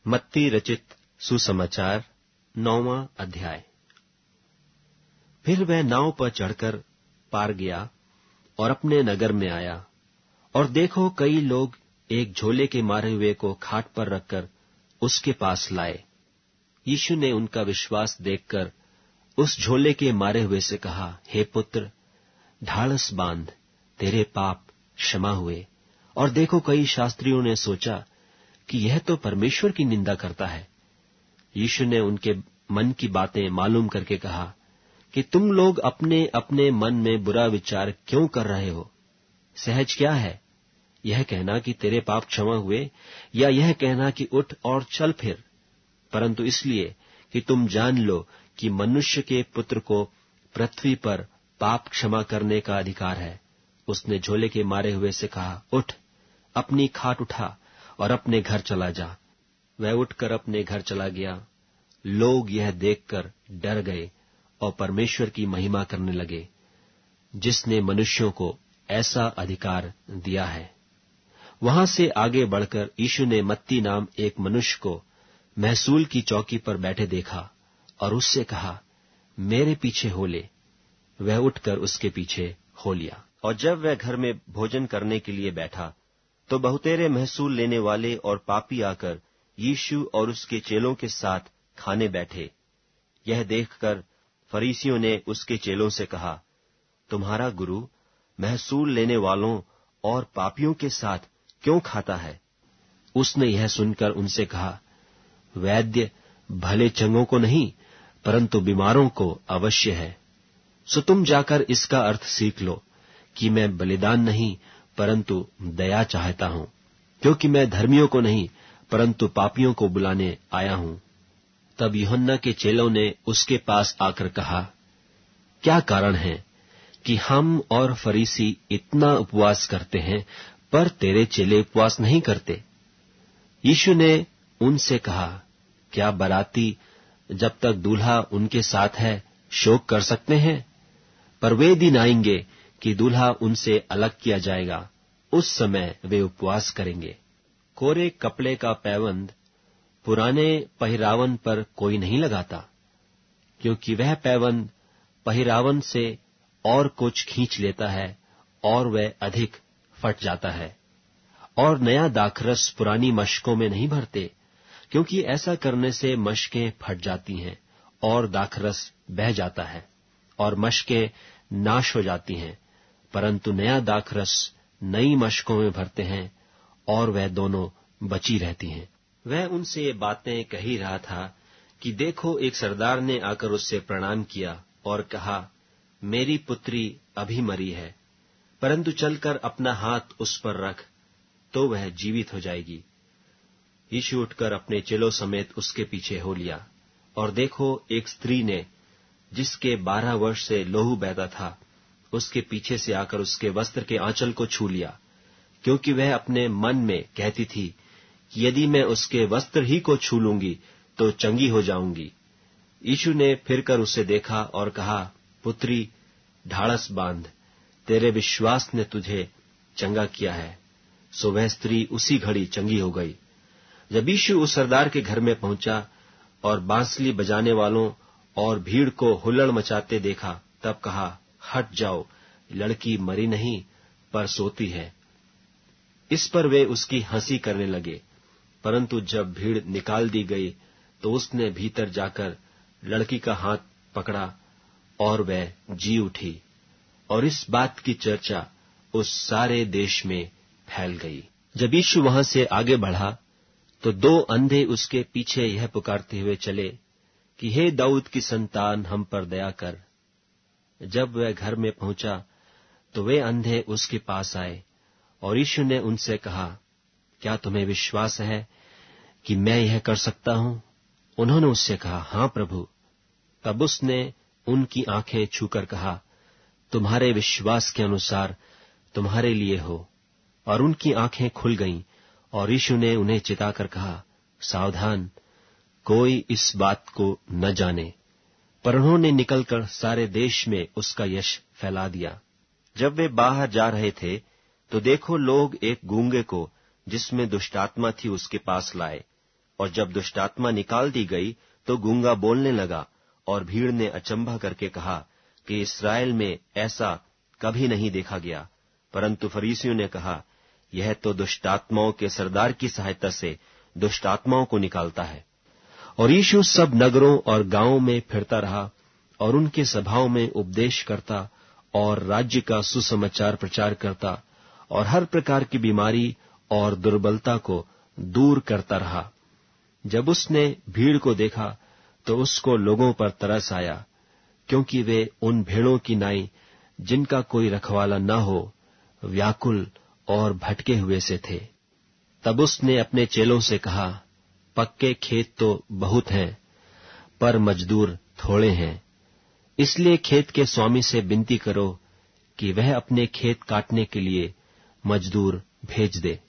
मत्ती रचित सुसमाचार 9वां अध्याय। फिर वह नाव पर चढ़कर पार गया और अपने नगर में आया, और देखो कई लोग एक झोले के मारे हुए को खाट पर रखकर उसके पास लाए। यीशु ने उनका विश्वास देखकर उस झोले के मारे हुए से कहा, हे पुत्र, ढाढ़स बांध, तेरे पाप क्षमा हुए। और देखो कई शास्त्रियों ने सोचा कि यह तो परमेश्वर की निंदा करता है। यीशु ने उनके मन की बातें मालूम करके कहा कि तुम लोग अपने अपने मन में बुरा विचार क्यों कर रहे हो? सहज क्या है, यह कहना कि तेरे पाप क्षमा हुए, या यह कहना कि उठ और चल फिर? परंतु इसलिए कि तुम जान लो कि मनुष्य के पुत्र को पृथ्वी पर पाप क्षमा करने का अधिकार है। उसने झोले के मारे हुए से कहा, उठ, अपनी खाट उठा और अपने घर चला जा। वह उठकर अपने घर चला गया। लोग यह देखकर डर गए और परमेश्वर की महिमा करने लगे, जिसने मनुष्यों को ऐसा अधिकार दिया है। वहां से आगे बढ़कर यीशु ने मत्ती नाम एक मनुष्य को महसूल की चौकी पर बैठे देखा और उससे कहा, मेरे पीछे हो ले। वह उठकर उसके पीछे हो लिया। और जब वह घर में भोजन करने के लिए बैठा, तो बहुतेरे महसूल लेने वाले और पापी आकर यीशु और उसके चेलों के साथ खाने बैठे। यह देखकर फरीसियों ने उसके चेलों से कहा, तुम्हारा गुरु महसूल लेने वालों और पापियों के साथ क्यों खाता है? उसने यह सुनकर उनसे कहा, वैद्य भले चंगों को नहीं, परंतु बीमारों को अवश्य है। सो तुम जाकर इसका अर्थ सीख लो कि मैं बलिदान नहीं परंतु दया चाहता हूं, क्योंकि मैं धर्मियों को नहीं परंतु पापियों को बुलाने आया हूं। तब यूहन्ना के चेलों ने उसके पास आकर कहा, क्या कारण है कि हम और फरीसी इतना उपवास करते हैं, पर तेरे चेले उपवास नहीं करते? यीशु ने उनसे कहा, क्या बाराती जब तक दूल्हा उनके साथ है शोक कर सकते हैं? पर वे दिन आएंगे कि दूल्हा उनसे अलग किया जाएगा, उस समय वे उपवास करेंगे। कोरे कपड़े का पैबंद पुराने पहिरावन पर कोई नहीं लगाता, क्योंकि वह पैबंद पहिरावन से और कुछ खींच लेता है और वह अधिक फट जाता है। और नया दाखरस पुरानी मशकों में नहीं भरते, क्योंकि ऐसा करने से मशकें फट जाती हैं और दाखरस बह जाता है और मशकें नाश हो जाती हैं। परंतु नया दाखरस नई मशकों में भरते हैं और वह दोनों बची रहती हैं। वह उनसे ये बातें कह ही रहा था कि देखो, एक सरदार ने आकर उससे प्रणाम किया और कहा, मेरी पुत्री अभी मरी है, परंतु चलकर अपना हाथ उस पर रख, तो वह जीवित हो जाएगी। यीशु उठकर अपने चेलों समेत उसके पीछे हो लिया। और देखो, एक स्त्री ने, जिसके 12 वर्ष से लहू बहता था, उसके पीछे से आकर उसके वस्त्र के आंचल को छू लिया, क्योंकि वह अपने मन में कहती थी कि यदि मैं उसके वस्त्र ही को छू लूंगी तो चंगी हो जाऊंगी। यीशु ने फिरकर उसे देखा और कहा, पुत्री, ढाढ़स बांध, तेरे विश्वास ने तुझे चंगा किया है। सो वह स्त्री उसी घड़ी चंगी हो गई। जब यीशु उस सरदार के घर में पहुंचा और बांसुरी बजाने वालों और भीड़ को हुल्लड़ मचाते देखा, तब कहा, हट जाओ, लड़की मरी नहीं पर सोती है। इस पर वे उसकी हंसी करने लगे। परंतु जब भीड़ निकाल दी गई, तो उसने भीतर जाकर लड़की का हाथ पकड़ा और वह जी उठी। और इस बात की चर्चा उस सारे देश में फैल गई। जब यीशु वहां से आगे बढ़ा, तो 2 अंधे उसके पीछे यह पुकारते हुए चले कि हे दाऊद की संतान, हम पर दया कर। जब वह घर में पहुंचा, तो वे अंधे उसके पास आए और यीशु ने उनसे कहा, क्या तुम्हें विश्वास है कि मैं यह कर सकता हूं? उन्होंने उससे कहा, हां प्रभु। तब उसने उनकी आंखें छूकर कहा, तुम्हारे विश्वास के अनुसार तुम्हारे लिए हो। और उनकी आंखें खुल गईं। और यीशु ने उन्हें चिताकर कहा, सावधान, कोई इस बात को न जाने। पर उन्होंने निकलकर सारे देश में उसका यश फैला दिया। जब वे बाहर जा रहे थे, तो देखो, लोग एक गूंगे को, जिसमें दुष्टात्मा थी, उसके पास लाए और जब दुष्टात्मा निकाल दी गई तो गूंगा बोलने लगा, और भीड़ ने अचंभा करके कहा कि इस्राएल में ऐसा कभी नहीं देखा गया। परंतु फरीसियों ने कहा, यह तो दुष्टात्माओं के सरदार की सहायता से दुष्टात्माओं को निकालता है। और यीशु सब नगरों और गांवों में फिरता रहा और उनके सभाओं में उपदेश करता और राज्य का सुसमाचार प्रचार करता और हर प्रकार की बीमारी और दुर्बलता को दूर करता रहा। जब उसने भीड़ को देखा तो उसको लोगों पर तरस आया, क्योंकि वे उन भेड़ों की नाई जिनका कोई रखवाला न हो, व्याकुल और भटके हुए से थे। तब उसने अपने चेलों से कहा, पक्के खेत तो बहुत हैं, पर मजदूर थोड़े हैं। इसलिए खेत के स्वामी से विनती करो कि वह अपने खेत काटने के लिए मजदूर भेज दे।